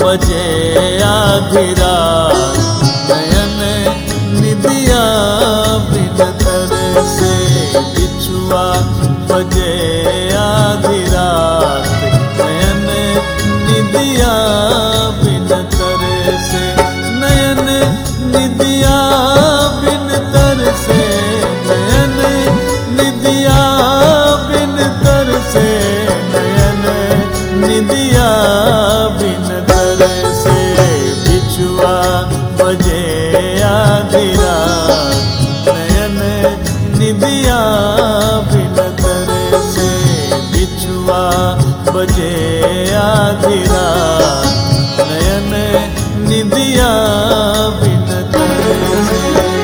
बजे आधी रात, नयन निदिया बिन तरसे। बिछुआ बजे आधी रात, नयन निदिया बिन तरसे। नयन निदिया बिन तरसे, नयन निदिया बिन तरसे, नयन निदिया बिन तरसे। बिछुआ बजे आधी रात, नयन निदिया बिन तरसे। बिछुआ बजे आधी रात, नयन निदिया बिन तरसे।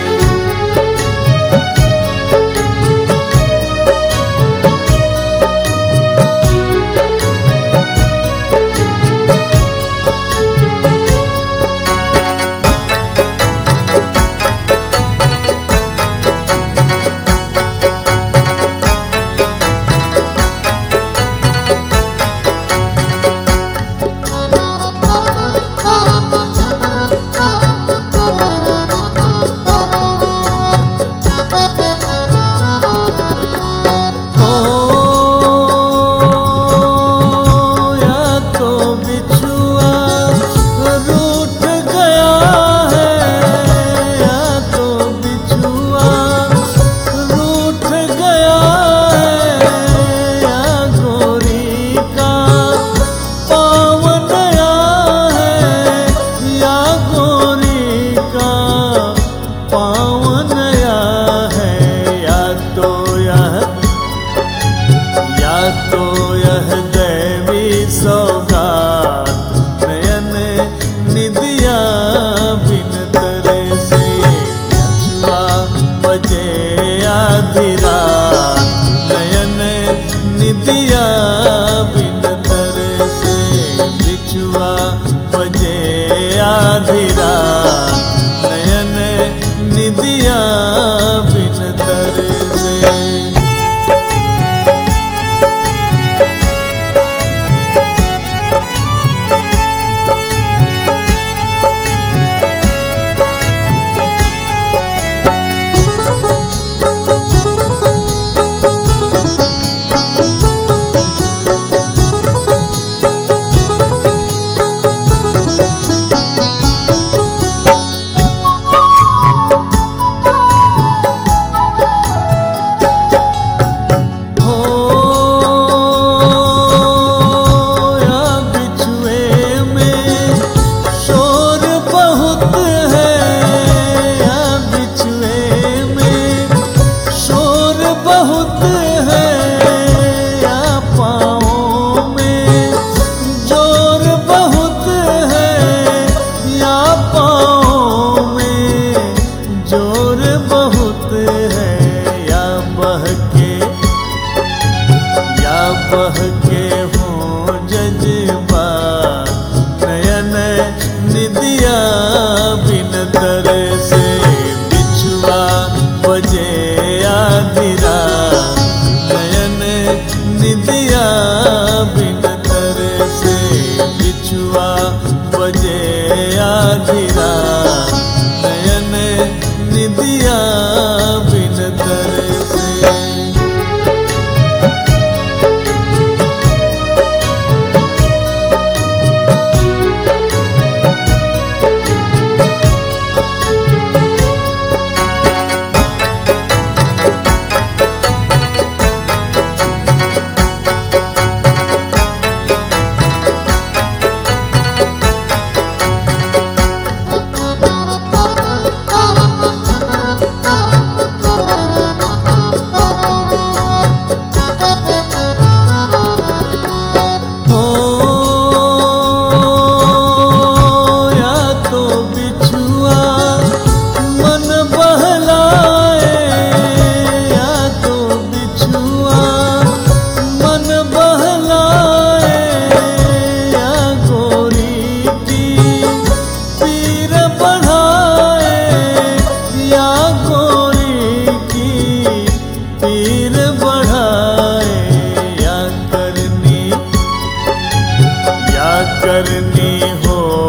सौगात, नयन निदिया बिन तरसे। बिछुआ बजे आधी रात, नयन निदिया बिन तरसे। बिछुआ बजे आधी रात, नयन निदिया बिन तरसे। बह के हो जज्बात, नयन निदिया बिन तरसे। बिछुआ बजे आधी रात, नयन निदिया बिन तरसे। बिछुआ बजे आधी रात, नयन निदिया बिन तरसे। करनी हो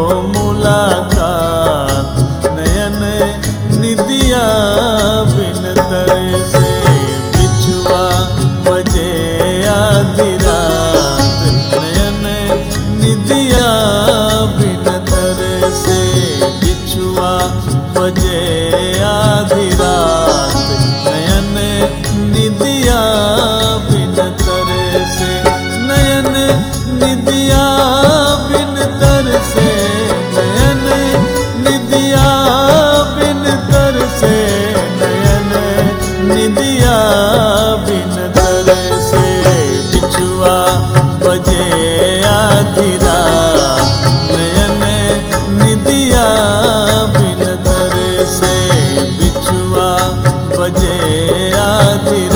तर से बिछुआ बजे आधी रात नयन निदिया बिन तर से बिछुआ बजे आधी